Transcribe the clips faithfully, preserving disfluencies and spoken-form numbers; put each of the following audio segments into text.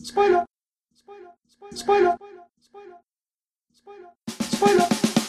Spoiler. Spoiler. Spoiler. Spoiler. Spoiler. Spoiler.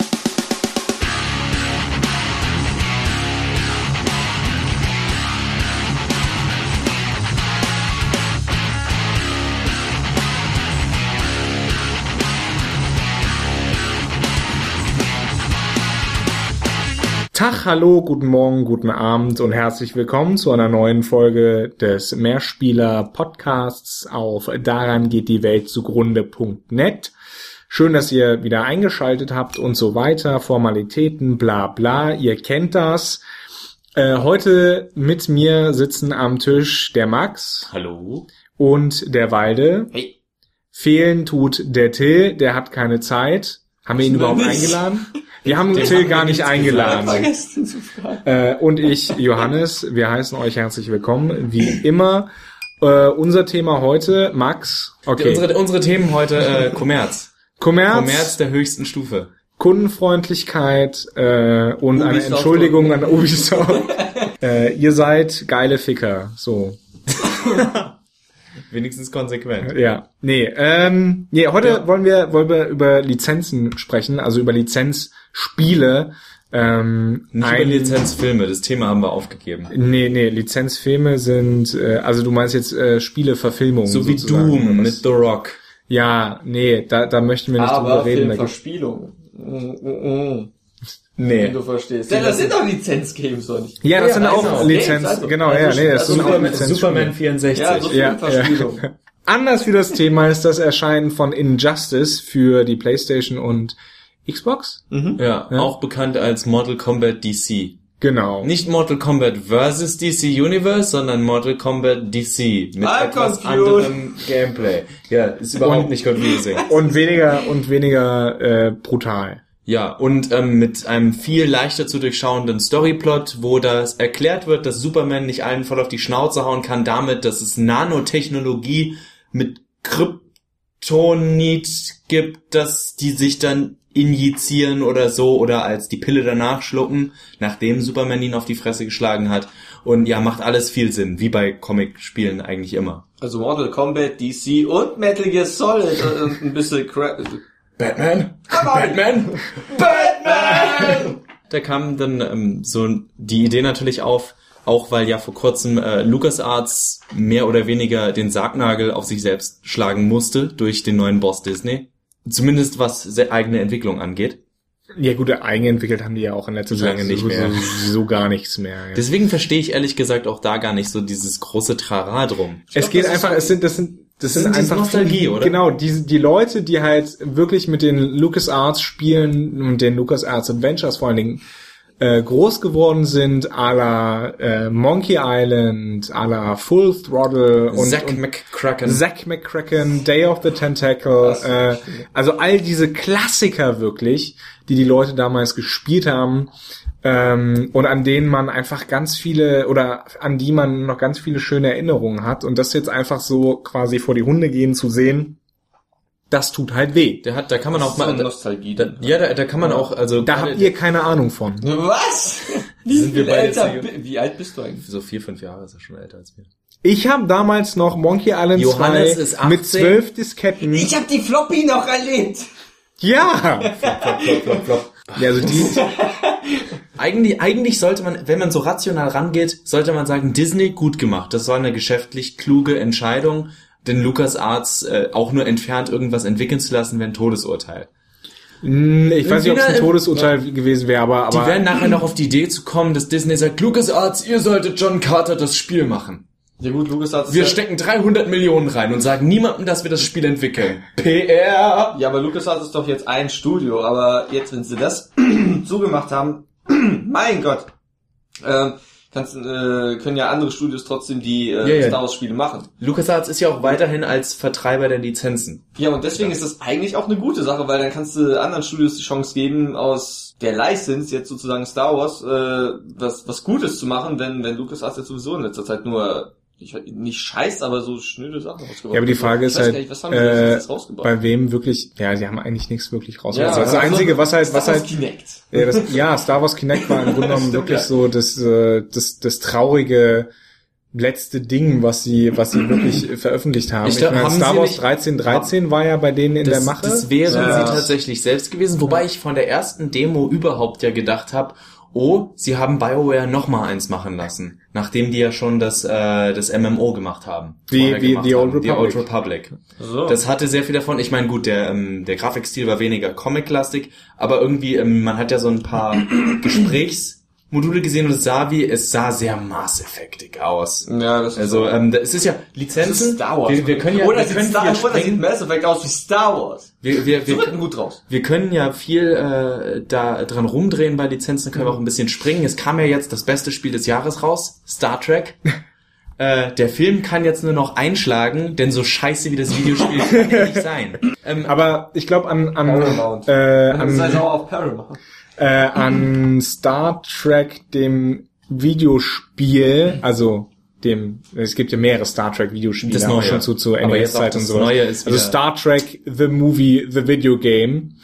Tag, hallo, guten Morgen, guten Abend und herzlich willkommen zu einer neuen Folge des Mehrspieler-Podcasts auf daran geht die Welt zugrunde punkt net. Schön, dass ihr wieder eingeschaltet habt und so weiter, Formalitäten, bla bla, ihr kennt das. Äh, heute mit mir sitzen am Tisch der Max. Hallo. Und der Walde. Hey. Fehlen tut der Till, der hat keine Zeit. Haben wir ihn überhaupt nicht eingeladen? Wir haben den Till gar nicht eingeladen. Vergessen zu fragen. Äh, und ich, Johannes, wir heißen euch herzlich willkommen, wie immer. Äh, unser Thema heute, Max. Okay. Unsere, unsere Themen heute, äh, Kommerz. Kommerz. Kommerz der höchsten Stufe. Kundenfreundlichkeit äh, und Ubisoft eine Entschuldigung an Ubisoft. äh, ihr seid geile Ficker. So. Wenigstens konsequent. Ja. Nee, ähm, nee, heute Ja. wollen wir wollen wir über Lizenzen sprechen, also über Lizenzspiele. Ähm, Nicht ein, über Lizenzfilme, das Thema haben wir aufgegeben. Nee, nee, Lizenzfilme sind, äh, also du meinst jetzt äh, Spieleverfilmungen. So wie sozusagen, Doom oder was? mit The Rock. Ja, nee, da, da möchten wir nicht Aber drüber reden. Da gibt's- Filmverspielung. Mm, mm, mm. Nee. Wenn du verstehst. Ja, das sind doch Lizenzgames, oder nicht? Ja, das Ja, sind also auch Games, Lizenz, also- genau, also ja, nee, das also sind auch Superman- Lizenzspiele. Superman vierundsechzig. Ja, so Ja, Filmverspielung. ja. Anders wie das Thema ist das Erscheinen von Injustice für die PlayStation und Xbox. Ja, Ja. auch bekannt als Mortal Kombat D C. Genau. Nicht Mortal Kombat versus D C Universe, sondern Mortal Kombat D C. Mit I'm etwas confused. anderem Gameplay. Ja, ist überhaupt Und- nicht confusing. Und weniger und weniger äh, brutal. Ja, und ähm, mit einem viel leichter zu durchschauenden Storyplot, wo das erklärt wird, dass Superman nicht allen voll auf die Schnauze hauen kann damit, dass es Nanotechnologie mit Kryptonit gibt, dass die sich dann injizieren oder so oder als die Pille danach schlucken, nachdem Superman ihn auf die Fresse geschlagen hat. Und ja, macht alles viel Sinn, wie bei Comic-Spielen eigentlich immer. Also Mortal Kombat, D C und Metal Gear Solid und ein bisschen Cra- Batman? Batman? Batman! Da kam dann ähm, so die Idee natürlich auf, auch weil ja vor kurzem äh, LucasArts mehr oder weniger den Sargnagel auf sich selbst schlagen musste durch den neuen Boss Disney. Zumindest was se- eigene Entwicklung angeht. Ja gut, eigenentwickelt haben die ja auch in letzter Zeit Lange nicht so, mehr. So, so gar nichts mehr. Ja. Deswegen verstehe ich ehrlich gesagt auch da gar nicht so dieses große Trara drum. Es glaub, geht das ist einfach, so- es sind, das sind, das, Das sind sind diese einfach Nostalgie, oder? Genau, die, die Leute, die halt wirklich mit den LucasArts Spielen und den LucasArts Adventures vor allen Dingen äh, groß geworden sind, à la äh, Monkey Island, à la Full Throttle und, Zack und McCracken. Zack McCracken, Day of the Tentacle, äh, also all diese Klassiker wirklich, die die Leute damals gespielt haben, ähm, und an denen man einfach ganz viele oder an die man noch ganz viele schöne Erinnerungen hat und das jetzt einfach so quasi vor die Hunde gehen zu sehen, das tut halt weh. Der hat, da kann man Das auch ist so mal, eine Nostalgie. da, ja, da, da kann man auch, also Da gerade- habt ihr keine Ahnung von. Was? Wie Sind wir viel beide älter, sehr- bi- wie alt bist du eigentlich? so vier, fünf Jahre ist er schon älter als wir. Ich habe damals noch Monkey Island Johannes zwei ist achtzehn. mit zwölf Disketten. Ich hab die Floppy noch erlebt. Ja! Ja, also die, Eigentlich, eigentlich sollte man, wenn man so rational rangeht, sollte man sagen, Disney gut gemacht. Das war eine geschäftlich kluge Entscheidung, den LucasArts äh, auch nur entfernt irgendwas entwickeln zu lassen, wäre ein Todesurteil. Mh, ich weiß nicht, ob es ein Wieder- Todesurteil gewesen wäre, aber, Die aber werden nachher noch auf die Idee zu kommen, dass Disney sagt, LucasArts, ihr solltet John Carter das Spiel machen. Ja gut, LucasArts Wir ist ja, stecken dreihundert Millionen rein und sagen niemandem, dass wir das Spiel entwickeln. P R! ja, aber LucasArts ist doch jetzt ein Studio, aber jetzt, wenn sie das zugemacht haben, mein Gott, ähm, kannst, äh, können ja andere Studios trotzdem die äh, Ja, ja. Star Wars Spiele machen. LucasArts ist ja auch weiterhin als Vertreiber der Lizenzen. Ja, und deswegen ist das eigentlich auch eine gute Sache, weil dann kannst du anderen Studios die Chance geben, aus der License jetzt sozusagen Star Wars äh, was was Gutes zu machen, wenn wenn LucasArts jetzt sowieso in letzter Zeit nur ich, nicht scheiß, aber so schnöde Sachen rausgebracht. ja, aber die Frage Ich ist weiß halt, gar nicht, was haben die äh, jetzt rausgebracht? bei wem wirklich, ja, sie haben eigentlich nichts wirklich rausgebracht. Ja, das also Einzige, was halt, was Star Wars halt, Kinect. ja, das, ja, Star Wars Kinect war im Grunde genommen Stimmt, wirklich ja. so das, äh, das, das traurige letzte Ding, was sie, was sie wirklich veröffentlicht haben. Ich glaub, ich meine, haben Star Wars nicht, dreizehn dreizehn war ja bei denen in das, der Mache. Das wären ja. sie tatsächlich selbst gewesen, wobei ich von der ersten Demo überhaupt ja gedacht habe, oh, sie haben BioWare noch mal eins machen lassen, nachdem die ja schon das äh, das M M O gemacht haben. Wie, wie gemacht The Old haben, Republic. The Old Republic. So. Das hatte sehr viel davon. Ich meine, gut, der ähm, der Grafikstil war weniger Comic-lastig, aber irgendwie, ähm, man hat ja so ein paar Gesprächsmodule gesehen und es sah wie, es sah sehr maßeffektig aus. Ja, das ist Also, ähm, es ist ja das Lizenzen. ist Star Wars. Wir, wir können ja, oder wir sieht können Star viel Wars, oder sieht springen. Mass Effect aus wie Star Wars. Wir, wir, So wir, wird ein Hut raus. wir können ja viel äh, da dran rumdrehen bei Lizenzen, können wir auch ein bisschen springen. Es kam ja jetzt das beste Spiel des Jahres raus, Star Trek. äh, der Film kann jetzt nur noch einschlagen, denn so scheiße wie das Videospiel kann er nicht sein. Ähm, Aber ich glaube an, an, Paramount. äh, Das ist halt an, auch auf Paramount. äh, an Star Trek, dem Videospiel, also dem, es gibt ja mehrere Star Trek Videospiele, Das auch Neue. schon zu, zu Aber jetzt auch N E S-Zeit und das so. Neue ist Also wieder- Star Trek, the Movie, the Video Game.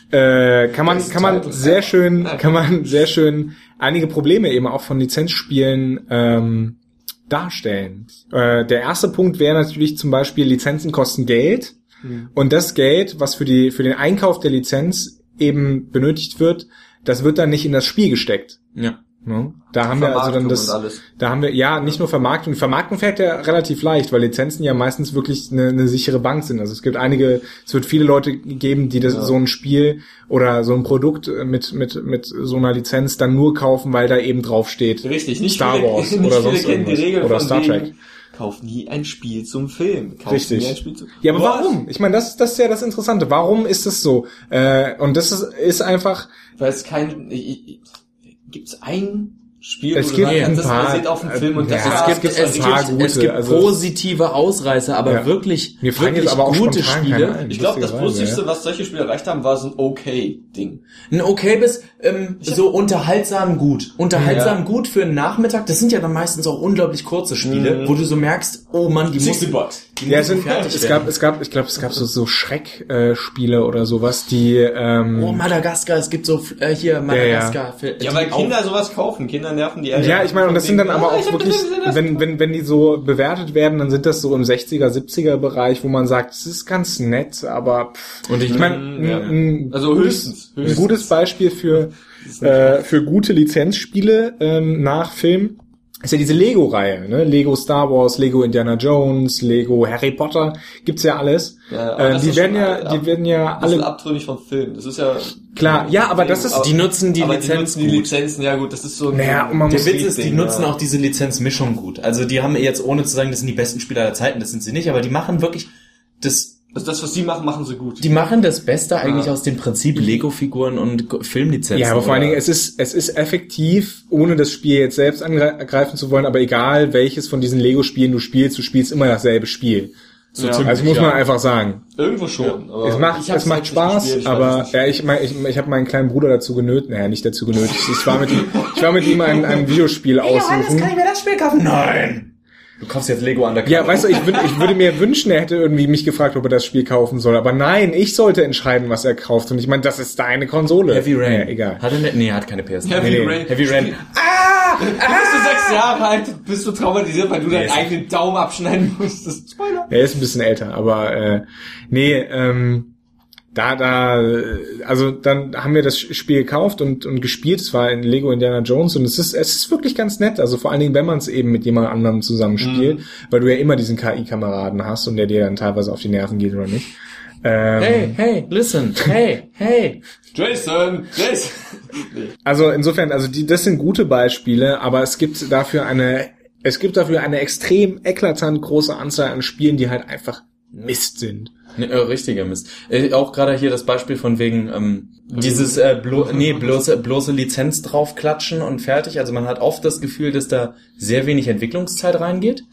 Äh, kann man, Best kann man Title sehr ever. schön, kann man sehr schön einige Probleme eben auch von Lizenzspielen ähm, darstellen. Äh, der erste Punkt wäre natürlich zum Beispiel, Lizenzen kosten Geld. Und das Geld, was für die für den Einkauf der Lizenz eben benötigt wird, das wird dann nicht in das Spiel gesteckt. ja. Ne? Da haben wir also dann Vermarktung das, und alles. da haben wir ja nicht nur Vermarktung. Vermarktung fällt ja relativ leicht, weil Lizenzen ja meistens wirklich eine, eine sichere Bank sind. Also es gibt einige, es wird viele Leute geben, die das, Ja. so ein Spiel oder so ein Produkt mit mit mit so einer Lizenz dann nur kaufen, weil da eben draufsteht. Richtig, nicht Star viele, Wars nicht oder viele sonst kennen die irgendwas. Regel Oder von Star wegen, Trek. kauf nie ein Spiel zum Film. Kauf Richtig. nie ein Spiel zum Ja, aber Was? warum? Ich meine, das, das ist ja das Interessante. Warum ist es so? Äh, und das ist, ist einfach, Weil es kein, ich, ich, gibt's ein Spiel, Es wo du gibt sagen ein kannst, das paar- basiert auf dem Film und das ja, war- es gibt- das war es richtig paar gut. gute, Es gibt also- positive Ausreißer, aber Ja. wirklich, mir fallen wirklich jetzt aber auch gute spontan Spiele. keine ein. Ich glaube, das lustigerweise, Positivste, ja. was solche Spiele erreicht haben, war so ein Okay-Ding. Ein okay bis ähm, so unterhaltsam gut. Unterhaltsam Ja. gut für einen Nachmittag. Das sind ja dann meistens auch unglaublich kurze Spiele, Mhm. wo du so merkst, oh Mann, die sixty müssen, Bucks. die Ja, es, müssen sind, fertig es werden. gab, es gab, ich glaube, es gab so, so Schreck-Spiele oder sowas, die, ähm, Oh, Madagaskar, es gibt so äh, hier Madagaskar. Für, Ja, die weil Kinder auch- sowas kaufen. Kinder nerven die Eltern. ja, ich meine, und das sind dann Von aber wegen, auch ah, ich hab wirklich, gesehen, das- wenn, wenn, wenn die so bewertet werden, dann sind das so im sechziger, siebziger Bereich, wo man sagt, es ist ganz nett, aber, pff, Und ich ich meine, Mm, ja. ein, ein, Also höchstens, ein höchstens. gutes Beispiel für, äh, für gute Lizenzspiele, ähm, nach Film, ist ja diese Lego-Reihe, ne? Lego Star Wars, Lego Indiana Jones, Lego Harry Potter, gibt's ja alles. Ja, aber äh, das die ist werden schon ja, alle die ab- werden ja Das ist alle, abtrünnig vom Film. Das ist ja klar, ja, aber das ist, die nutzen die aber Lizenz die nutzen die gut. Lizenzen, ja gut, das ist so ein Naja, und man Der muss Witz ist, die Ding, nutzen ja. auch diese Lizenzmischung gut. Also die haben jetzt, ohne zu sagen, das sind die besten Spieler aller Zeiten, das sind sie nicht, aber die machen wirklich das, Also das, was die machen, machen sie gut. die machen das Beste eigentlich Ja. aus dem Prinzip Lego-Figuren und Go- Filmlizenzen. ja, aber vor allen oder- Dingen, es ist, es ist effektiv, ohne das Spiel jetzt selbst angreifen zu wollen, aber egal welches von diesen Lego-Spielen du spielst, du spielst immer dasselbe Spiel. So Also ziemlich, muss man ja. einfach sagen. Irgendwo schon. Aber Es macht, ich hab's es macht halt nicht Spaß, gespielt, ich weiß aber es nicht. ja, ich, mein, ich, ich habe meinen kleinen Bruder dazu genötigt, naja, nicht dazu genötigt. Ich war mit ihm, ich war mit ihm ein, ein Videospiel aussuchen. ich mir das Spiel kaufen? Nein! Du kaufst jetzt Lego Undercover. Ja, weißt du, ich, würd, ich würde mir wünschen, er hätte irgendwie mich gefragt, ob er das Spiel kaufen soll. Aber nein, ich sollte entscheiden, was er kauft. Und ich meine, das ist deine Konsole. Heavy Rain. Ja, egal. Hat er nicht? Nee, er hat keine P S. Heavy Nee, nee. Rain. Heavy Rain. Ah! Du bist du sechs Jahre alt, bist du traumatisiert, weil du Nee, deinen ist- eigenen Daumen abschneiden musstest. Spoiler. Er ist ein bisschen älter, aber äh, nee, ähm, da, da, äh, also dann haben wir das Spiel gekauft und, und gespielt. Es war in Lego Indiana Jones und es ist, es ist wirklich ganz nett. Also vor allen Dingen, wenn man es eben mit jemand anderem zusammen spielt, Mhm. weil du ja immer diesen K I-Kameraden hast und der dir dann teilweise auf die Nerven geht oder nicht. Ähm, Hey, hey, listen. Hey, hey. Jason! Jason! Nee. Also insofern, also die, das sind gute Beispiele, aber es gibt dafür eine, es gibt dafür eine extrem eklatant große Anzahl an Spielen, die halt einfach Mist sind. Ne, äh, richtiger Mist. Äh, auch gerade hier das Beispiel von wegen ähm, dieses äh, blo nee, bloße, bloße Lizenz draufklatschen und fertig. Also man hat oft das Gefühl, dass da sehr wenig Entwicklungszeit reingeht.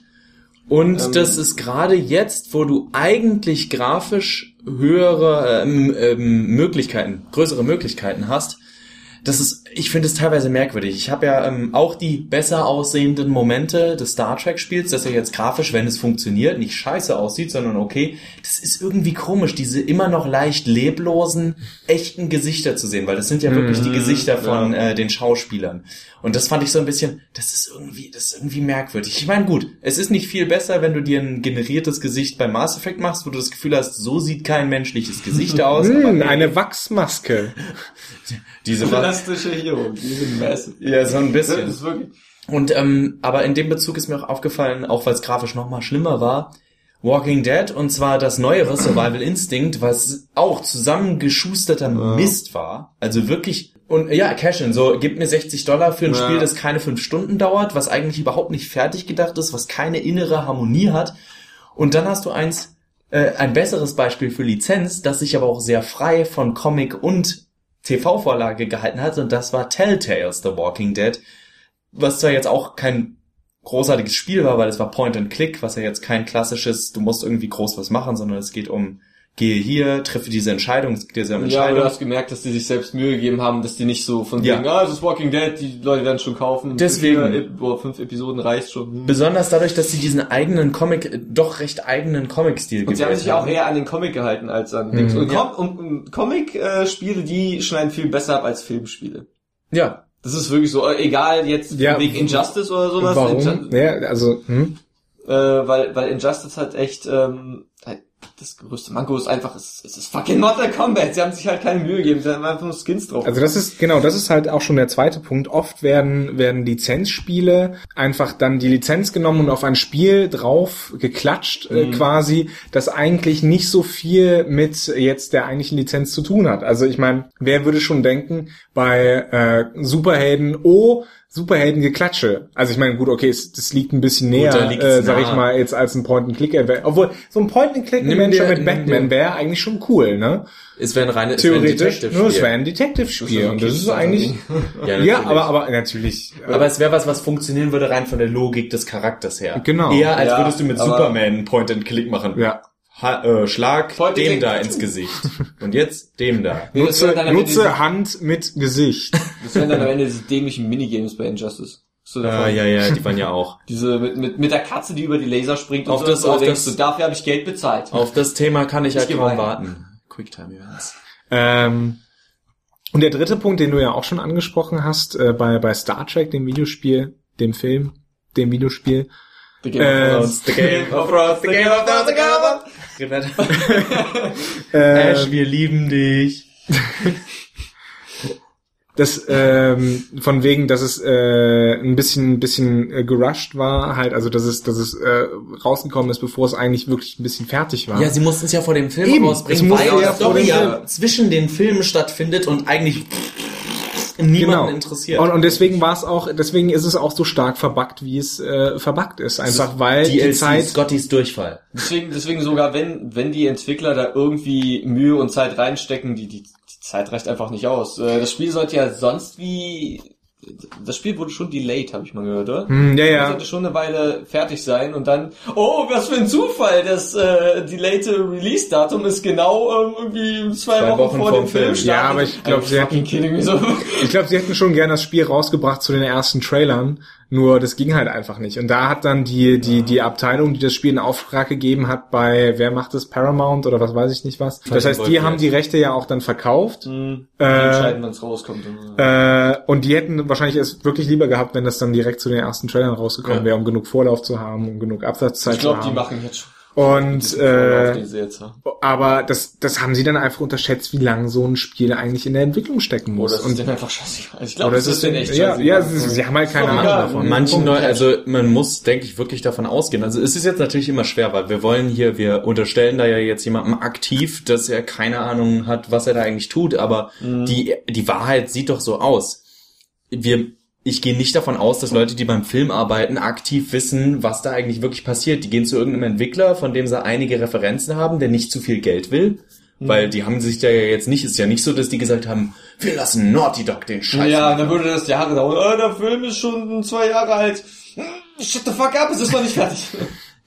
Und Ähm. das ist gerade jetzt, wo du eigentlich grafisch höhere ähm, ähm, Möglichkeiten, größere Möglichkeiten hast, das ist ich finde es teilweise merkwürdig. Ich habe ja ähm, auch die besser aussehenden Momente des Star Trek Spiels, dass er jetzt grafisch, wenn es funktioniert, nicht scheiße aussieht, sondern okay. Das ist irgendwie komisch, diese immer noch leicht leblosen, echten Gesichter zu sehen, weil das sind ja wirklich die Gesichter von äh, den Schauspielern. Und das fand ich so ein bisschen, das ist irgendwie, das ist irgendwie merkwürdig. Ich meine, gut, es ist nicht viel besser, wenn du dir ein generiertes Gesicht beim Mass Effect machst, wo du das Gefühl hast, so sieht kein menschliches Gesicht aus. Hm, aber nee, eine Wachsmaske. Diese Plastische Hero, diese Masse. Ja, so ein bisschen. Das ist wirklich. Und ähm, aber in dem Bezug ist mir auch aufgefallen, auch weil es grafisch noch mal schlimmer war, Walking Dead, und zwar das neuere Survival Instinct, was auch zusammengeschusterter ja. Mist war. Also wirklich, und ja, Cash-in, so, gib mir sechzig Dollar für ein ja. Spiel, das keine fünf Stunden dauert, was eigentlich überhaupt nicht fertig gedacht ist, was keine innere Harmonie hat. Und dann hast du eins, äh, ein besseres Beispiel für Lizenz, das sich aber auch sehr frei von Comic und T V-Vorlage gehalten hat, und das war Telltales The Walking Dead, was zwar jetzt auch kein großartiges Spiel war, weil es war Point and Click, was ja jetzt kein klassisches, du musst irgendwie groß was machen, sondern es geht um, gehe hier, treffe diese Entscheidung, es geht diese Entscheidung. Ja, aber du hast gemerkt, dass die sich selbst Mühe gegeben haben, dass die nicht so von ja. wegen, ah, es ist Walking Dead, die Leute werden schon kaufen. Deswegen. Vier, boah, fünf Episoden reicht schon. Hm. Besonders dadurch, dass sie diesen eigenen Comic, doch recht eigenen Comic-Stil gewählt haben. Und sie haben sich auch eher an den Comic gehalten als an Dings. Mhm. Und, ja. Com- und Comic-Spiele, die schneiden viel besser ab als Filmspiele. Ja. Das ist wirklich so, egal jetzt ja, wegen Injustice oder sowas. Warum? Inju- ja, also, hm? äh, weil, weil Injustice halt echt, ähm, das größte Manko ist einfach, es, es ist fucking Mortal Kombat. Sie haben sich halt keine Mühe gegeben, sie haben einfach nur Skins drauf. Also das ist, genau, das ist halt auch schon der zweite Punkt. Oft werden, werden Lizenzspiele einfach dann die Lizenz genommen und auf ein Spiel drauf geklatscht, mhm. äh, quasi, das eigentlich nicht so viel mit jetzt der eigentlichen Lizenz zu tun hat. Also ich meine, wer würde schon denken, bei äh, Superhelden, oh, Superhelden-Geklatsche. Also ich meine, gut, okay, es, das liegt ein bisschen näher, gut, äh, sag ich mal, jetzt als ein Point-and-Click-Adventure. Obwohl, so ein Point-and-Click-Adventure mit Batman wäre eigentlich schon cool, ne? Es wäre ein reines Theoretisch, nur es wäre ein Detective-Spiel. Und das ist so eigentlich... ja, ja, aber aber natürlich... Aber es wäre was, was funktionieren würde rein von der Logik des Charakters her. Genau. Eher als ja, würdest du mit Superman Point-and-Click machen. Ja. Ha- äh, Schlag Point dem da ins Gesicht. Und jetzt dem da. Nee, nutze nutze Hand mit Gesicht. Das wären dann am Ende diese dämlichen Minigames bei Injustice. So ah, ja, ja, die waren ja auch. Diese mit, mit, mit der Katze, die über die Laser springt. Auf und das, so, auf denkst das, du, dafür habe ich Geld bezahlt. Auf das Thema kann ich, ich halt kaum rein. warten. Quicktime-Events. Ähm, und der dritte Punkt, den du ja auch schon angesprochen hast, äh, bei, bei Star Trek, dem Videospiel, dem Film, dem Videospiel. The Game of Thrones, The Game of Thrones, The Game of Thrones, The Game of Thrones. Ash, wir lieben dich. Das ähm, von wegen, dass es äh, ein bisschen ein bisschen äh, gerusht war, halt, also dass es dass es äh, rausgekommen ist, bevor es eigentlich wirklich ein bisschen fertig war. Ja, sie mussten es ja vor dem Film Eben, rausbringen, weil die ja Story ja zwischen den Filmen stattfindet und eigentlich niemanden genau. interessiert. Und, und deswegen war es auch, deswegen ist es auch so stark verbuggt, wie es äh, verbuggt ist, einfach weil die, die Zeit Scottys Durchfall. Deswegen, deswegen sogar wenn wenn die Entwickler da irgendwie Mühe und Zeit reinstecken, die die Zeit reicht einfach nicht aus. Das Spiel sollte ja sonst wie... Das Spiel wurde schon delayed, habe ich mal gehört, oder? Hm, ja, ja. Das sollte schon eine Weile fertig sein und dann... Oh, was für ein Zufall! Das äh, delayte Release-Datum ist genau ähm, irgendwie zwei, zwei Wochen, Wochen vor dem Film. Film ja, aber ich glaube, sie hätten... So. Ich glaube, sie hätten schon gern das Spiel rausgebracht zu den ersten Trailern. Nur das ging halt einfach nicht. Und da hat dann die die die Abteilung, die das Spiel in Auftrag gegeben hat, bei wer macht das, Paramount oder was weiß ich nicht was. Das heißt, die haben die Rechte ja auch dann verkauft. Mhm. Äh, entscheiden, wenn es rauskommt. Äh, und die hätten wahrscheinlich es wirklich lieber gehabt, wenn das dann direkt zu den ersten Trailern rausgekommen ja. wäre, um genug Vorlauf zu haben, um genug Absatzzeit ich glaub, zu haben. Ich glaube, die machen jetzt schon. Und äh, aber das das haben sie dann einfach unterschätzt, wie lange so ein Spiel eigentlich in der Entwicklung stecken muss. Oder ist und es einfach scheißegal. Ich glaube, das ist denn echt scheißegal. Ja, ja, sie, sie haben halt keine Ahnung davon. Manchen Leuten, also man muss, denke ich, wirklich davon ausgehen. Also es ist jetzt natürlich immer schwer, weil wir wollen hier, wir unterstellen da ja jetzt jemandem aktiv, dass er keine Ahnung hat, was er da eigentlich tut, aber mhm. die die Wahrheit sieht doch so aus. Wir Ich gehe nicht davon aus, dass Leute, die beim Film arbeiten, aktiv wissen, was da eigentlich wirklich passiert. Die gehen zu irgendeinem Entwickler, von dem sie einige Referenzen haben, der nicht zu viel Geld will. Mhm. Weil die haben sich da ja jetzt nicht, ist ja nicht so, dass die gesagt haben, wir lassen Naughty Dog den Scheiß Ja, machen. dann würde das Jahre dauern. Oh, der Film ist schon zwei Jahre alt. Shut the fuck up, es ist noch nicht fertig.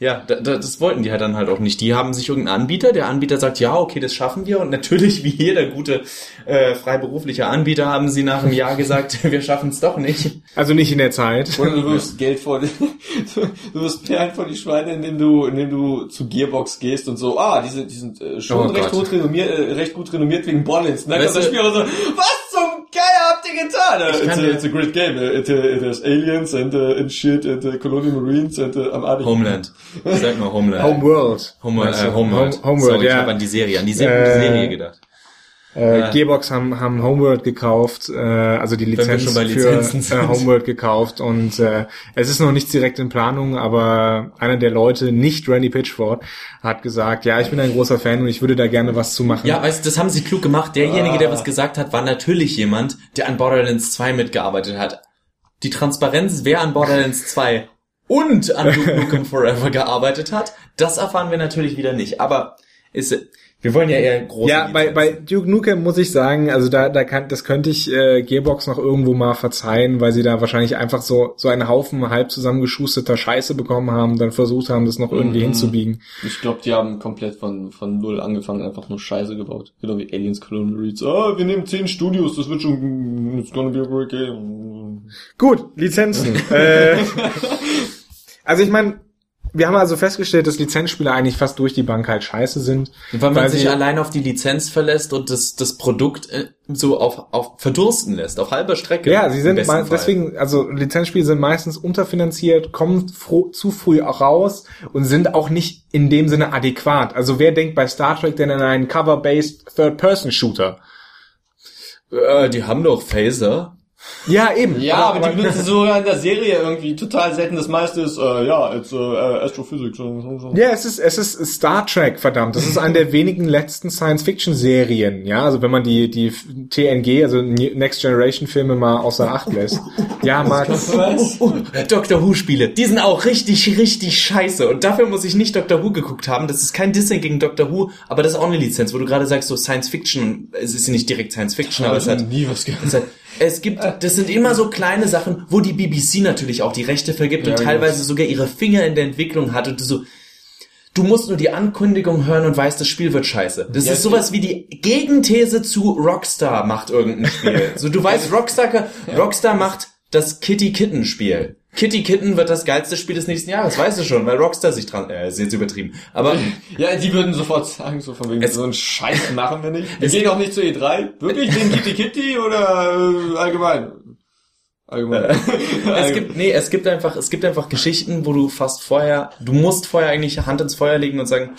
Ja, da, da, das wollten die halt dann halt auch nicht. Die haben sich irgendeinen Anbieter, der Anbieter sagt, ja, okay, das schaffen wir. Und natürlich, wie jeder gute äh, freiberufliche Anbieter, haben sie nach einem Jahr gesagt, wir schaffen es doch nicht. Also nicht in der Zeit. Oder du wirst Geld vor, du wirst Perlen vor die Schweine, indem du, indem du zu Gearbox gehst und so, ah, die sind, die sind äh, schon Oh recht Gott. gut renommiert, äh, recht gut renommiert wegen Borderlands. Und dann kommt Weißt das du- Spiel und so, was zum Geier habt ihr getan? Ich It's kann a, dir- it's a great game. It, it has aliens and, uh, and shit and uh, Colonial Marines and uh, am Arctic. Homeland. Ich sag nur Homeland. Homeworld. Homeworld, Meinst äh, du? Homeworld. Home- Homeworld, Sorry, ich ja. habe an die Serie, an die sehr Äh, gute Serie gedacht. Äh, Ja. Gearbox haben, haben Homeworld gekauft, äh, also die wir Lizenz schon bei für Lizenzen äh, sind. Homeworld gekauft und äh, es ist noch nichts direkt in Planung, aber einer der Leute, nicht Randy Pitchford, hat gesagt, ja, ich bin ein großer Fan und ich würde da gerne was zu machen. Ja, weißt du, das haben sie klug gemacht. Derjenige, der was gesagt hat, war natürlich jemand, der an Borderlands zwei mitgearbeitet hat. Die Transparenz, wer an Borderlands zwei und an Duke Nukem Forever gearbeitet hat, das erfahren wir natürlich wieder nicht. Aber ist, wir wollen ja eher große Ja, bei, Lizenzen. bei Duke Nukem muss ich sagen, also da, da kann, das könnte ich äh, Gearbox noch irgendwo mal verzeihen, weil sie da wahrscheinlich einfach so so einen Haufen halb zusammengeschusterter Scheiße bekommen haben, dann versucht haben, das noch irgendwie Mhm. hinzubiegen. Ich glaube, die haben komplett von von null angefangen, einfach nur Scheiße gebaut. Genau wie Aliens Colonial Marines. Ah, wir nehmen zehn Studios, das wird schon, it's gonna be a great game. Gut, Lizenzen. äh, also ich meine, wir haben also festgestellt, dass Lizenzspiele eigentlich fast durch die Bank halt scheiße sind. Weil man weil sich sie- allein auf die Lizenz verlässt und das, das Produkt äh, so auf, auf verdursten lässt, auf halber Strecke. Ja, sie im sind besten mei- Fall. deswegen, also Lizenzspiele sind meistens unterfinanziert, kommen fro- zu früh auch raus und sind auch nicht in dem Sinne adäquat. Also wer denkt bei Star Trek denn an einen Cover-based Third-Person-Shooter? Äh, die haben doch Phaser. Ja, eben. Ja, aber, die benutzen sogar in der Serie irgendwie total selten. Das meiste ist, äh, ja, it's, äh, Astrophysics. Ja, es ist, es ist Star Trek, verdammt. Das ist eine der wenigen letzten Science-Fiction-Serien, ja. Also wenn man die, die T N G, also Next Generation-Filme mal außer Acht lässt. Ja, Max. Was? Oh, Doctor Who Spiele, die sind auch richtig, richtig scheiße. Und dafür muss ich nicht Doctor Who geguckt haben. Das ist kein Dissing gegen Doctor Who, aber das ist auch eine Lizenz, wo du gerade sagst, so Science Fiction, es ist nicht direkt Science Fiction, aber es hat, nie was gehört. es hat, es gibt, das sind immer so kleine Sachen, wo die B B C natürlich auch die Rechte vergibt Ja, und teilweise sogar ihre Finger in der Entwicklung hat und du so, du musst nur die Ankündigung hören und weißt, das Spiel wird scheiße. Das Ja, ist sowas wie die Gegenthese zu Rockstar macht irgendein Spiel. So, du weißt, Rockstar, Rockstar macht das Kitty Kitten Spiel. Kitty Kitten wird das geilste Spiel des nächsten Jahres, weißt du schon, weil Rockstar sich dran, äh, ist jetzt übertrieben. Aber Ja, die würden sofort sagen, so von wegen, Es- so einen Scheiß machen wir nicht. Wir gehen auch nicht zu E drei. Wirklich, den Kitty Kitty oder äh, allgemein? Allgemein. es gibt, nee, es gibt einfach, es gibt einfach Geschichten, wo du fast vorher, du musst vorher eigentlich Hand ins Feuer legen und sagen,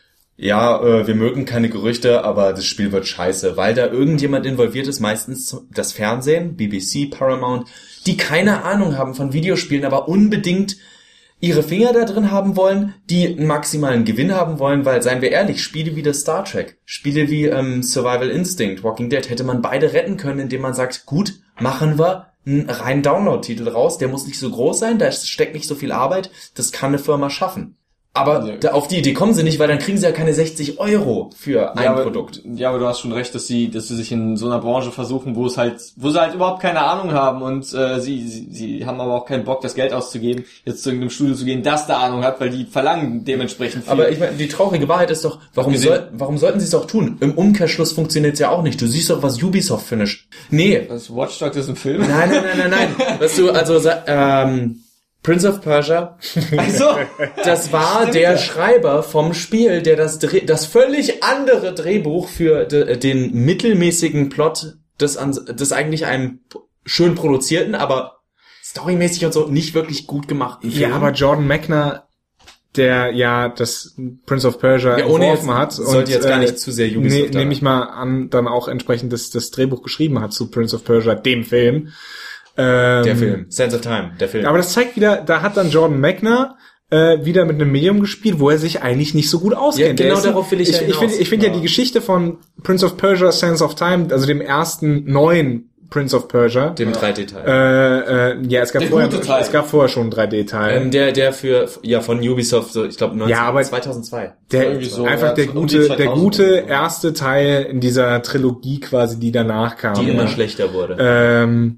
ja, äh, wir mögen keine Gerüchte, aber das Spiel wird scheiße, weil da irgendjemand involviert ist, meistens das Fernsehen, B B C, Paramount, die keine Ahnung haben von Videospielen, aber unbedingt ihre Finger da drin haben wollen, die einen maximalen Gewinn haben wollen, weil, seien wir ehrlich, Spiele wie das Star Trek, Spiele wie ähm, Survival Instinct, Walking Dead, hätte man beide retten können, indem man sagt, gut, machen wir einen reinen Download-Titel raus, der muss nicht so groß sein, da steckt nicht so viel Arbeit, das kann eine Firma schaffen. Aber Ja. da, auf die Idee kommen sie nicht, weil dann kriegen sie ja keine sechzig Euro für ein ja, aber, Produkt. Ja, aber du hast schon recht, dass sie, dass sie sich in so einer Branche versuchen, wo es halt, wo sie halt überhaupt keine Ahnung haben und äh, sie, sie, sie haben aber auch keinen Bock, das Geld auszugeben, jetzt zu irgendeinem Studio zu gehen, das da Ahnung hat, weil die verlangen dementsprechend viel. Aber ich meine, die traurige Wahrheit ist doch, warum, Gesehen. soll, warum sollten sie es auch tun? Im Umkehrschluss funktioniert es ja auch nicht. Du siehst doch, was Ubisoft finish. Nee. Was, Watch Dogs ist ein Film? Nein, nein, nein, nein, nein. Weißt du, also, sa- ähm, Prince of Persia, Also, das war Stimmt, der ja. Schreiber vom Spiel, der das Dreh, das völlig andere Drehbuch für de, den mittelmäßigen Plot des, an- des eigentlich einem schön produzierten, aber storymäßig und so nicht wirklich gut gemachten Ja, aber Jordan Mechner, der ja das Prince of Persia Ja, ohne entworfen jetzt- hat sollte jetzt gar nicht zu sehr Ubisoft ne, da nehme ich mal an, dann auch entsprechend das, das Drehbuch geschrieben hat zu Prince of Persia, dem Film. Ähm, der Film, Sense of Time, der Film. Aber das zeigt wieder, da hat dann Jordan Mechner äh, wieder mit einem Medium gespielt, wo er sich eigentlich nicht so gut auskennt. Ja, genau Der ist- darauf will ich ja Ich, ich hinaus. finde ich finde ja. Ja. die Geschichte von Prince of Persia, Sands of Time, also dem ersten neuen Prince of Persia, dem drei D Teil. äh, äh, ja, es gab Der vorher, gute Teil. es gab vorher schon einen drei D Teil. Ähm, der, der für, ja, von Ubisoft, so, ich glaube, Ja, aber- zweitausendzwei. Der, irgendwie so, einfach ja, der um die gute, der zweitausend gute oder so. erste Teil in dieser Trilogie quasi, die danach kam. Die immer ja. schlechter wurde. Ähm,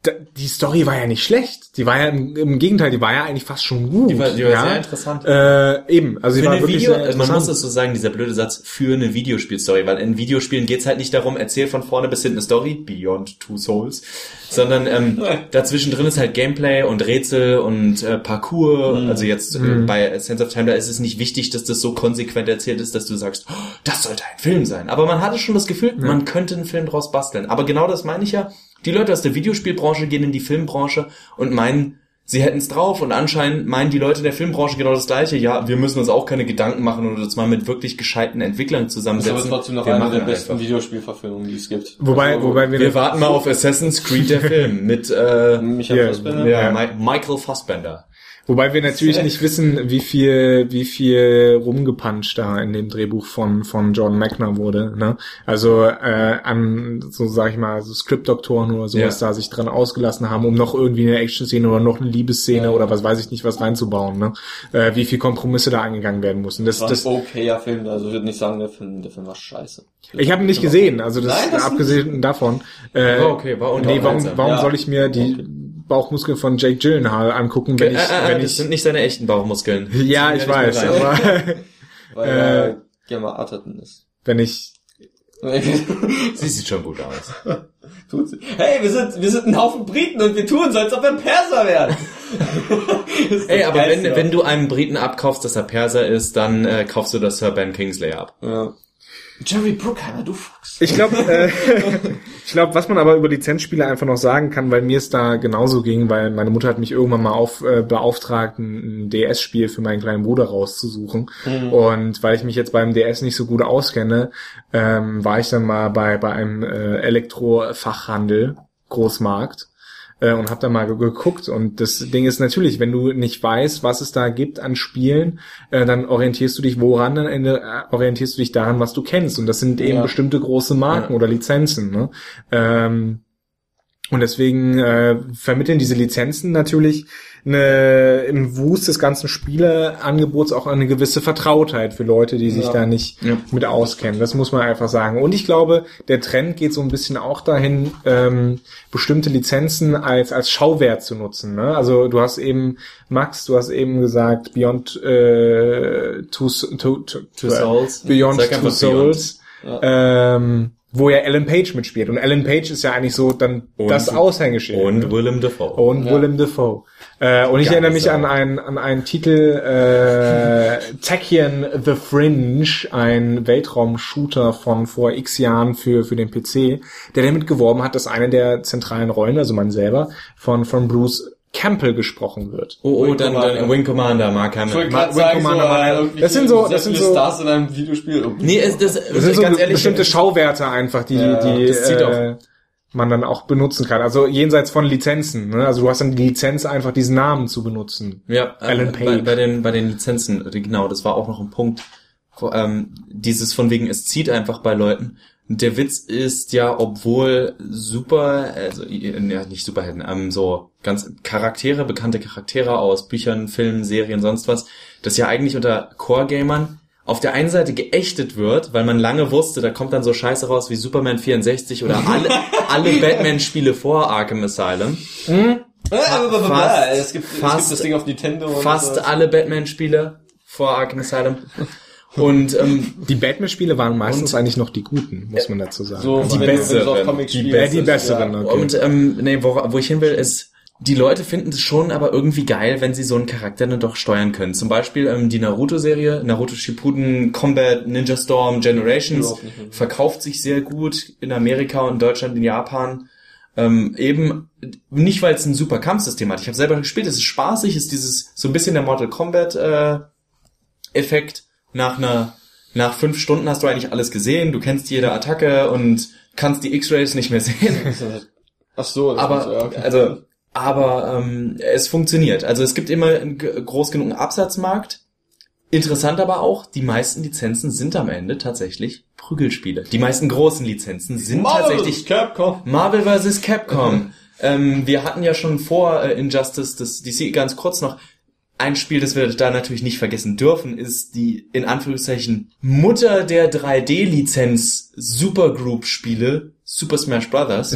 die Story war ja nicht schlecht. Die war ja im, im Gegenteil, die war ja eigentlich fast schon gut. Die war, die war ja? sehr interessant. Äh, eben, also die für war eine wirklich Video, sehr interessant. man muss es so sagen, dieser blöde Satz, für eine Videospielstory, weil in Videospielen geht's halt nicht darum, erzähl von vorne bis hinten eine Story, Beyond Two Souls, sondern ähm, dazwischen drin ist halt Gameplay und Rätsel und äh, Parkour. Mhm. Also jetzt mhm. äh, bei Sense of Time, da ist es nicht wichtig, dass das so konsequent erzählt ist, dass du sagst, oh, das sollte ein Film sein. Aber man hatte schon das Gefühl, ja. man könnte einen Film draus basteln. Aber genau das meine ich ja. Die Leute aus der Videospielbranche gehen in die Filmbranche und meinen, sie hätten es drauf, und anscheinend meinen die Leute der Filmbranche genau das Gleiche. Ja, wir müssen uns auch keine Gedanken machen oder uns mal mit wirklich gescheiten Entwicklern zusammensetzen. Das ist aber trotzdem noch wir eine der einfach. besten Videospielverfilmungen, die es gibt. Wobei, also, wobei wir, wir warten mal auf Assassin's Creed, der Film, mit äh, Michael ja, Fassbender. ja, ja. Michael Fassbender. Wobei wir natürlich nicht wissen, wie viel, wie viel rumgepuncht da in dem Drehbuch von, von John Magner wurde, ne? Also, äh, an, so sag ich mal, so Script-Doktoren oder sowas ja. da sich dran ausgelassen haben, um noch irgendwie eine Action-Szene oder noch eine Liebesszene ja. oder was weiß ich nicht, was reinzubauen, ne? Äh, wie viel Kompromisse da eingegangen werden mussten. Das, das war ein das, okayer Film, also ich würde nicht sagen, der Film, der Film war scheiße. Ich habe ihn nicht gesehen, also das, Nein, das abgesehen nicht. davon. Äh, war okay, war nee, warum, warum ja. soll ich mir die okay. Bauchmuskeln von Jake Gyllenhaal angucken, wenn äh, ich, äh, wenn das ich, sind nicht seine echten Bauchmuskeln. ja, ich weiß, aber, weil er Gemma Arterton ist. Wenn ich, sie sieht schon gut aus. Tut sie. Hey, wir sind, wir sind ein Haufen Briten und wir tun so, als ob wir ein Perser wären. Ey, aber wenn, wenn du einem Briten abkaufst, dass er Perser ist, dann äh, kaufst du das Sir Ben Kingsley ab. Ja. Jerry Bruckheimer, du Fuchs. Ich glaube, äh, ich glaube, was man aber über Lizenzspiele einfach noch sagen kann, weil mir es da genauso ging, weil meine Mutter hat mich irgendwann mal auf, äh, beauftragt, ein, ein D S-Spiel für meinen kleinen Bruder rauszusuchen. Mhm. Und weil ich mich jetzt beim D S nicht so gut auskenne, ähm, war ich dann mal bei bei einem äh, Elektrofachhandel, Großmarkt. Und hab da mal geguckt, und das Ding ist natürlich, wenn du nicht weißt, was es da gibt an Spielen, äh, dann orientierst du dich woran, dann Ende äh, orientierst du dich daran, was du kennst, und das sind eben ja. bestimmte große Marken ja. oder Lizenzen, ne? Ähm, und deswegen äh, vermitteln diese Lizenzen natürlich eine, im Wust des ganzen Spieleangebots auch eine gewisse Vertrautheit für Leute, die sich ja. da nicht ja. mit auskennen. Das muss man einfach sagen. Und ich glaube, der Trend geht so ein bisschen auch dahin, ähm, bestimmte Lizenzen als als Schauwert zu nutzen. Ne? Also du hast eben, Max, du hast eben gesagt, Beyond äh, Two, two, two, two Souls. Beyond Two Souls. Beyond. Ja. Ähm, wo ja Alan Page mitspielt. Und Alan Page ist ja eigentlich so dann und, das Aushängeschild. Und ne? Willem Dafoe. Und ja. Willem Dafoe. Äh, und ich Geil, erinnere mich so. an einen an einen Titel äh, Tachyon The Fringe, ein Weltraum-Shooter von vor x Jahren für für den P C, der damit geworben hat, dass eine der zentralen Rollen, also man selber, von von Bruce Campbell gesprochen wird. Oh, oh, dann, dann Wing Commander, Mark Hamill. Ich wollte sagen, so, äh, das sind so, das sind so Stars in einem Videospiel. Okay. Nee, es, das, das sind so ganz ehrlich, bestimmte Schauwerte einfach, die, ja, die, äh, man dann auch benutzen kann. Also jenseits von Lizenzen, ne? Also du hast dann die Lizenz, einfach diesen Namen zu benutzen. Ja, Alan Page. Bei, bei den, bei den Lizenzen, genau, das war auch noch ein Punkt. Ähm, dieses von wegen, es zieht einfach bei Leuten. Der Witz ist ja, obwohl super, also ja, nicht Superhelden, ähm, so ganz Charaktere, bekannte Charaktere aus Büchern, Filmen, Serien, sonst was, das ja eigentlich unter Core-Gamern auf der einen Seite geächtet wird, weil man lange wusste, da kommt dann so Scheiße raus wie Superman vierundsechzig oder alle alle Batman-Spiele vor Arkham Asylum. Mhm. Fast, es gibt, fast, es gibt das Ding auf Nintendo. Fast und alle Batman-Spiele vor Arkham Asylum. Und ähm, die Batman-Spiele waren meistens eigentlich noch die guten, muss man dazu sagen. So, die besseren. Die, die, die besseren, ja. Okay. Und ähm, nee, wo, wo ich hin will, ist, die Leute finden es schon aber irgendwie geil, wenn sie so einen Charakter dann doch steuern können. Zum Beispiel ähm, die Naruto-Serie, Naruto Shippuden, Combat, Ninja Storm, Generations, verkauft sich sehr gut in Amerika und Deutschland, in Japan. Ähm, eben nicht, weil es ein super Kampfsystem hat. Ich habe selber gespielt, es ist spaßig, ist dieses so ein bisschen der Mortal Kombat äh, Effekt. Nach einer, nach fünf Stunden hast du eigentlich alles gesehen, du kennst jede Attacke und kannst die X-Rays nicht mehr sehen. Ach so, das aber, ist, ja, okay. also, aber ähm, es funktioniert. Also es gibt immer einen groß genug Absatzmarkt. Interessant aber auch, die meisten Lizenzen sind am Ende tatsächlich Prügelspiele. Die meisten großen Lizenzen sind Marvel tatsächlich Capcom. Marvel versus. Capcom. ähm, wir hatten ja schon vor äh, Injustice, das D C ganz kurz noch. Ein Spiel, das wir da natürlich nicht vergessen dürfen, ist die, in Anführungszeichen, Mutter der drei D-Lizenz Supergroup-Spiele, Super Smash Brothers.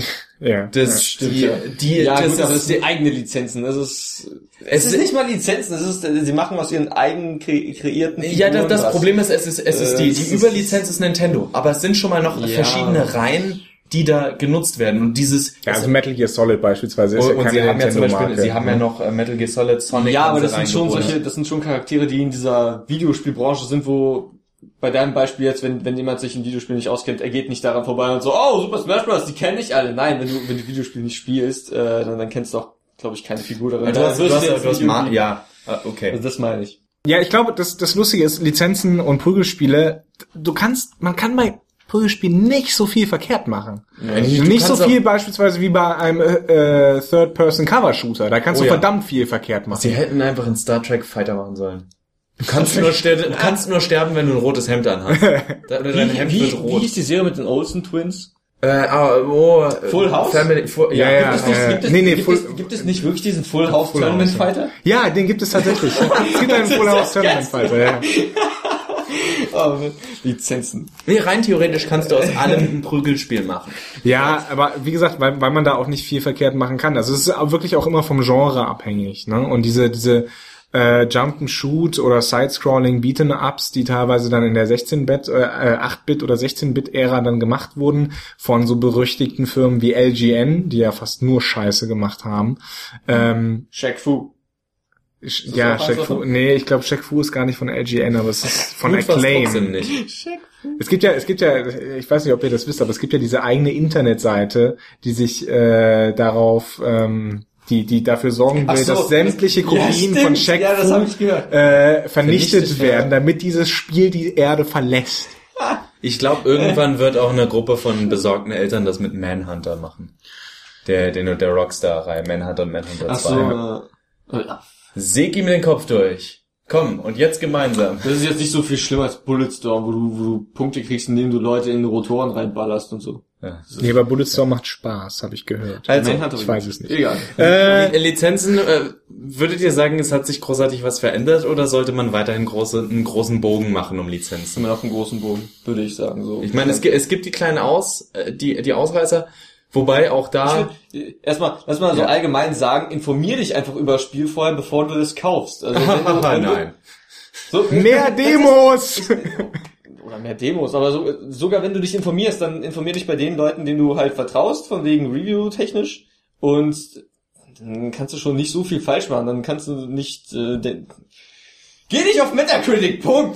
Ja, das ja, stimmt. Die, Ja, die, ja das gut, ist, aber das sind eigene Lizenzen. Das ist, es ist nicht mal Lizenzen, es ist, sie machen aus ihren eigen kre- kreierten ja, das, das was. Problem ist, es ist, es ist Äh, die, es die ist- Überlizenz ist Nintendo, aber es sind schon mal noch Ja. verschiedene Reihen, die da genutzt werden und dieses. Ja, also Metal Gear Solid beispielsweise ist und, ja und keine sie haben ja zum Beispiel, Nintendo-Marke. sie haben ja noch äh, Metal Gear Solid, Sonic. Ja, haben aber sie das sind schon reingeholt. solche, das sind schon Charaktere, die in dieser Videospielbranche sind, wo bei deinem Beispiel jetzt, wenn wenn jemand sich im Videospiel nicht auskennt, er geht nicht daran vorbei und so, oh, Super Smash Bros., die kenne ich alle. Nein, wenn du wenn du Videospiel nicht spielst, äh, dann, dann kennst du auch, glaube ich, keine Figur darin. Ja, du hast, du wirst hast, jetzt du hast nicht Ma- irgendwie- ja, äh, okay. Also das meine ich. Ja, ich glaube, das, das Lustige ist, Lizenzen und Prügelspiele, du kannst, man kann bei Prügelspielen nicht so viel verkehrt machen. Ja, du nicht so kannst viel beispielsweise wie bei einem äh, Third-Person-Cover-Shooter. Da kannst Oh du ja. verdammt viel verkehrt machen. Sie hätten einfach einen Star Trek Fighter machen sollen. Du kannst nur, ster- du kannst nur sterben, wenn du ein rotes Hemd anhast. Da- Oder dein Wie, Hemd wie, wird wie rot. hieß die Serie mit den Olsen Twins? Äh, ah, oh, Full House? Family, Full, Ja, ja. Gibt es nicht, äh, gibt es, nee, nee, gibt, Full- es, gibt es nicht wirklich diesen Full House Full Tournament House, ja. Fighter? Ja, den gibt es tatsächlich. Es gibt einen Full House Tournament Fighter, ja. Oh, Lizenzen. Nee, rein theoretisch kannst du aus allem ein Prügelspiel machen. Ja, aber wie gesagt, weil, weil man da auch nicht viel verkehrt machen kann. Also es ist auch wirklich auch immer vom Genre abhängig, ne? Und diese diese äh, Jump-and-Shoot oder Side-Scrolling Beat'em-Ups, die teilweise dann in der sechzehn-Bit, äh, acht-Bit oder sechzehn-Bit-Ära dann gemacht wurden von so berüchtigten Firmen wie L G N, die ja fast nur Scheiße gemacht haben. Ähm, Shaq Fu. ich, das ja, auch Shaq einfach Fu, so? nee, ich glaube Shaq Fu ist gar nicht von L G N, aber es ist von Gut, war's trotzdem Acclaim. nicht. Es gibt ja, es gibt ja, ich weiß nicht, ob ihr das wisst, aber es gibt ja diese eigene Internetseite, die sich äh, darauf, ähm, die, die dafür sorgen Ach will, so, dass sämtliche ja, Kopien stimmt. von Shaq Ja, das Fu hab ich gehört. äh, vernichtet, Vernichtet werden, werden. damit dieses Spiel die Erde verlässt. Ich glaube, irgendwann wird auch eine Gruppe von besorgten Eltern das mit Manhunter machen. Der, den der Rockstar-Reihe, Manhunter und Manhunter Ach zwei. so, äh, Säg ihm den Kopf durch. Komm, und jetzt gemeinsam. das ist jetzt nicht so viel schlimmer als Bulletstorm, wo du, wo du Punkte kriegst, indem du Leute in Rotoren reinballerst und so. Ja. Nee, aber Bulletstorm macht Spaß, habe ich gehört. Also, Manhunter ich weiß es nicht. Egal. Äh, Lizenzen, äh, würdet ihr sagen, es hat sich großartig was verändert oder sollte man weiterhin große, einen großen Bogen machen um Lizenzen? Immer noch einen großen Bogen, würde ich sagen. So. Ich meine, es gibt, es gibt die kleinen Aus, äh, die, die Ausreißer, wobei auch da, Ich will, erstmal, lass mal so Ja. allgemein sagen, informier dich einfach über das Spiel vorher, bevor du das kaufst. Also, wenn du, wenn nein. Du, so, mehr Demos! Oder mehr Demos, aber so, sogar wenn du dich informierst, dann informier dich bei den Leuten, denen du halt vertraust, von wegen Review-technisch, und dann kannst du schon nicht so viel falsch machen, dann kannst du nicht, äh, den, geh nicht auf Metacritic, Punkt!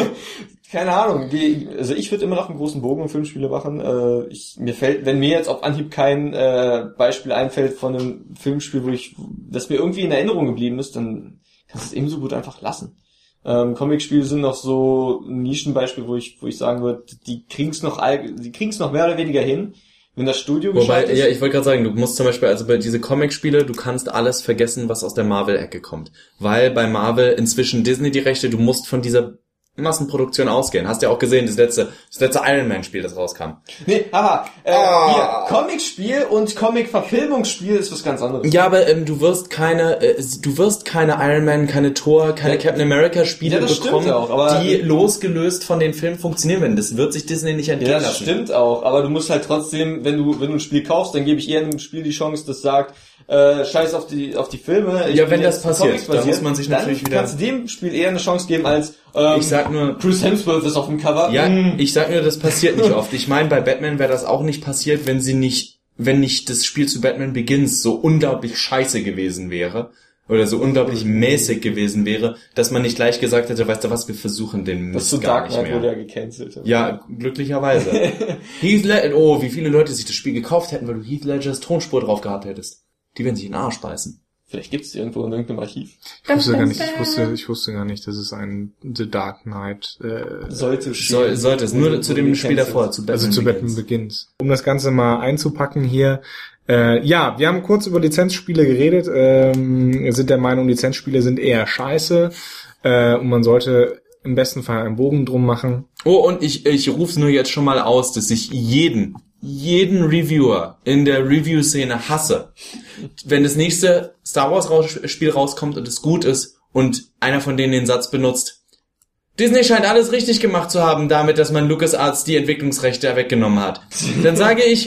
Keine Ahnung, geh, also ich würde immer noch einen großen Bogen um Filmspiele machen. Äh, ich, mir fällt, wenn mir jetzt auf Anhieb kein äh, Beispiel einfällt von einem Filmspiel, wo ich, das mir irgendwie in Erinnerung geblieben ist, dann kannst du es ebenso gut einfach lassen. Ähm, Comicspiele sind noch so ein Nischenbeispiel, wo ich, wo ich sagen würde, die kriegen's noch, all, die kriegen's noch mehr oder weniger hin, wenn das Studio Wobei, gescheit ist. ja, ich wollte gerade sagen, du musst zum Beispiel, also bei diese Comic-Spiele, du kannst alles vergessen, was aus der Marvel-Ecke kommt. Weil bei Marvel inzwischen Disney die Rechte, du musst von dieser Massenproduktion ausgehen. Hast ja auch gesehen, das letzte, das letzte Iron Man Spiel, das rauskam. Nee, haha, äh, Ah. hier, Comicspiel und Comic-Verfilmungsspiel ist was ganz anderes. Ja, aber ähm, du wirst keine, äh, du wirst keine Iron Man, keine Thor, keine Ja, Captain America Spiele ja, das stimmt bekommen, auch, aber- die losgelöst von den Filmen funktionieren werden. Das wird sich Disney nicht entgehen Ja, das lassen. stimmt auch, aber du musst halt trotzdem, wenn du wenn du ein Spiel kaufst, dann gebe ich eher einem Spiel die Chance, das sagt, äh, scheiß auf die auf die Filme. Ich Ja, bin wenn das jetzt passiert, Comics dann basiert, muss man sich dann natürlich wieder- kannst du dem Spiel eher eine Chance geben als ähm, Ich sag nur, Chris Hemsworth ist auf dem Cover. ja, Mm. ich sag nur, das passiert nicht oft. Ich meine, bei Batman wäre das auch nicht passiert, wenn sie nicht, wenn nicht das Spiel zu Batman Begins so unglaublich scheiße gewesen wäre. Oder so unglaublich mäßig gewesen wäre, dass man nicht gleich gesagt hätte, weißt du was, wir versuchen den Das Mist zu gar Dark nicht Knight wurde mehr. ja gecancelt. Ja, glücklicherweise. Heath Ledger, oh, wie viele Leute sich das Spiel gekauft hätten, weil du Heath Ledgers Tonspur drauf gehabt hättest. Die werden sich in den Arsch beißen. Vielleicht gibt's die irgendwo in irgendeinem Archiv. Ich wusste gar nicht, ich wusste, ich wusste gar nicht, dass es ein The Dark Knight, äh, Sollte Soll, sollte es, nur zu dem Spiel davor, zu Batman also zu Batman Begins. Begins. Um das Ganze mal einzupacken hier, äh, ja, wir haben kurz über Lizenzspiele geredet, ähm, sind der Meinung, Lizenzspiele sind eher scheiße, äh, und man sollte im besten Fall einen Bogen drum machen. Oh, und ich, ich ruf's nur jetzt schon mal aus, dass ich jeden, jeden Reviewer in der Review-Szene hasse. Wenn das nächste Star Wars raus- Spiel rauskommt und es gut ist und einer von denen den Satz benutzt, Disney scheint alles richtig gemacht zu haben damit, dass man LucasArts die Entwicklungsrechte weggenommen hat. Dann sage ich,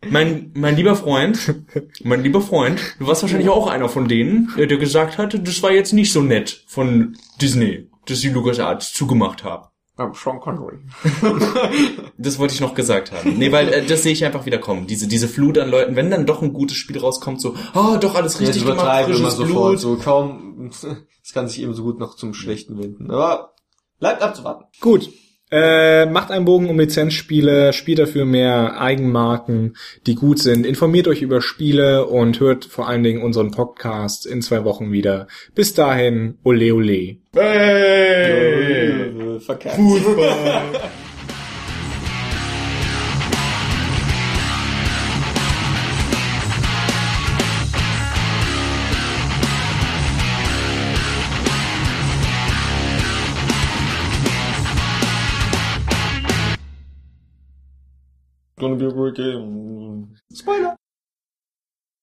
mein, mein lieber Freund, mein lieber Freund, du warst wahrscheinlich auch einer von denen, der gesagt hatte, das war jetzt nicht so nett von Disney, dass die LucasArts zugemacht haben. I'm Sean Connery. Das wollte ich noch gesagt haben. Nee, weil äh, das sehe ich einfach wieder kommen. Diese diese Flut an Leuten, wenn dann doch ein gutes Spiel rauskommt, so, oh, doch alles richtig ja, gemacht, frisches Blut. Sofort, so kaum, es kann sich eben so gut noch zum Schlechten wenden. Aber bleibt abzuwarten. Gut. Äh, macht einen Bogen um Lizenzspiele, spielt dafür mehr Eigenmarken, die gut sind. Informiert euch über Spiele und hört vor allen Dingen unseren Podcast in zwei Wochen wieder. Bis dahin, ole ole. Hey! Verkehrt. Fußball! Gonna be a great game. Spoiler!